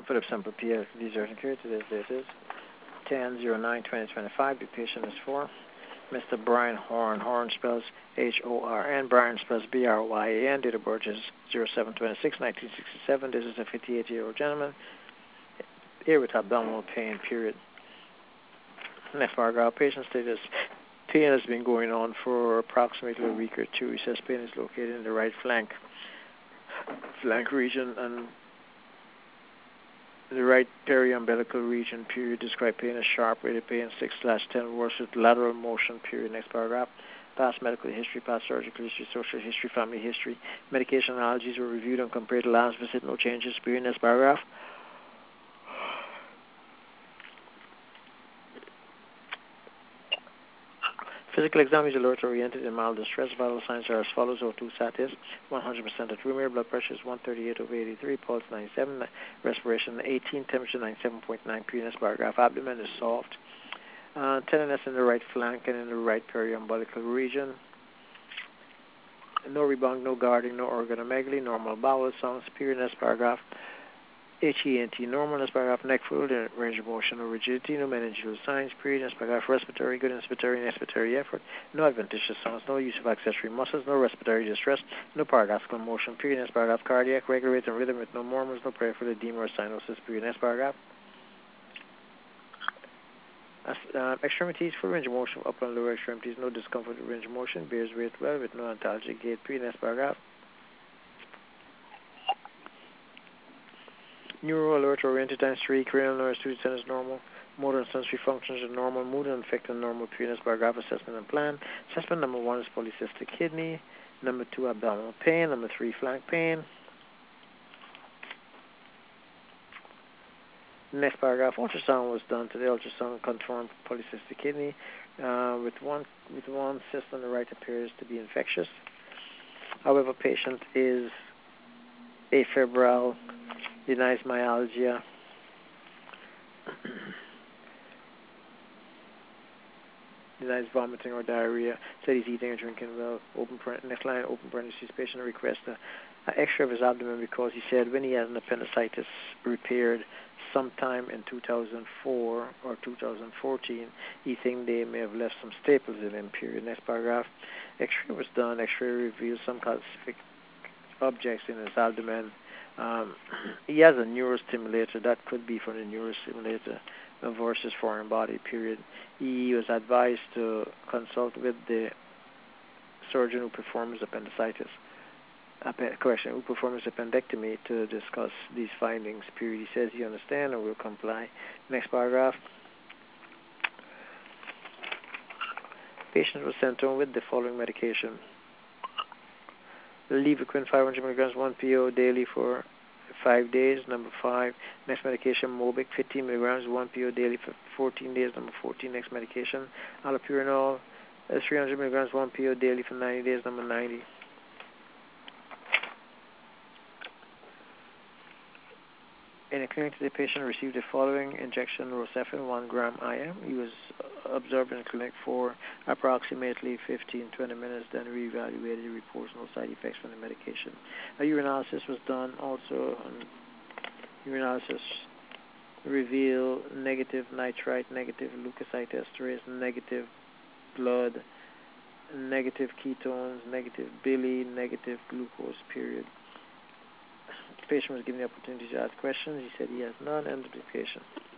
Philip Semple, PL, Desert and Care. Today's date is 10/09/2025. The patient is for Mr. Brian Horn. Horn spells Horn. Brian spells Bryan. Date of birth is 07/26/1967. This is a 58-year-old gentleman here with abdominal pain, period. Next paragraph, patient status. Pain has been going on for approximately a week or two. He says pain is located in the right flank region and the right periumbilical region, period. Describe pain as sharp rated pain 6/10 worse with lateral motion, period. Next paragraph. Past medical history, past surgical history, social history, family history. Medication allergies were reviewed and compared to last visit. No changes, period. Next paragraph. Physical exam is alert oriented in mild distress. Vital signs are as follows: O2 status 100% at room air, blood pressure is 138/83, pulse 97, respiration 18, temperature 97.9. Previous paragraph. Abdomen is soft. Tenderness in the right flank and in the right periumbilical region. No rebound, no guarding, no organomegaly, normal bowel sounds. Period. Paragraph. HENT normal. Next paragraph. Neck fluid, range of motion or rigidity, no meningeal signs. Period. Next paragraph. Respiratory, good inspiratory and expiratory effort, no adventitious sounds, no use of accessory muscles, no respiratory distress, no paradoxical motion. Period. Next paragraph. Cardiac, regular rate and rhythm with no murmurs, no peripheral edema or cyanosis. Period. Next paragraph. Extremities, full range of motion, upper and lower extremities, no discomfort with range of motion, bears weight well with no antalgic gait. Period. Next paragraph. Neuro alert oriented times 3, cranial nerves 2 to 10 is normal. Motor and sensory functions are normal. Mood and affect are normal. Period. Paragraph. Assessment and plan. Assessment number 1 is polycystic kidney. Number 2, abdominal pain. Number 3, flank pain. Next paragraph. Ultrasound was done today. Ultrasound confirmed polycystic kidney. With one cyst on the right appears to be infectious. However, patient is afebrile. Denies myalgia. Denies vomiting or diarrhea. Said he's eating and drinking well. Next line, open parentheses. Patient requests an X-ray of his abdomen because he said when he had an appendicitis repaired sometime in 2004 or 2014, he think they may have left some staples in him. Period. Next paragraph. X-ray was done. X-ray reveals some calcific objects in his abdomen. He has a neurostimulator. That could be from the neurostimulator versus foreign body, period. He was advised to consult with the surgeon who performs who performs appendectomy to discuss these findings, period. He says he understands and will comply. Next paragraph. Patient was sent home with the following medication: Levaquin 500 milligrams 1 PO daily for 5 days. Number 5. Next medication, Mobic 15 milligrams 1 PO daily for 14 days. Number 14. Next medication, allopurinol 300 milligrams 1 PO daily for 90 days. Number 90. In a clinic, the patient received the following injection: Rocephin 1 gram IM. He was observed in the clinic for approximately 15-20 minutes, then reevaluated. He reports no side effects from the medication. A urinalysis was done also. Urinalysis revealed negative nitrite, negative leukocyte esterase, negative blood, negative ketones, negative bili, negative glucose, period. The patient was given the opportunity to ask questions. He said he has none. End of the patient.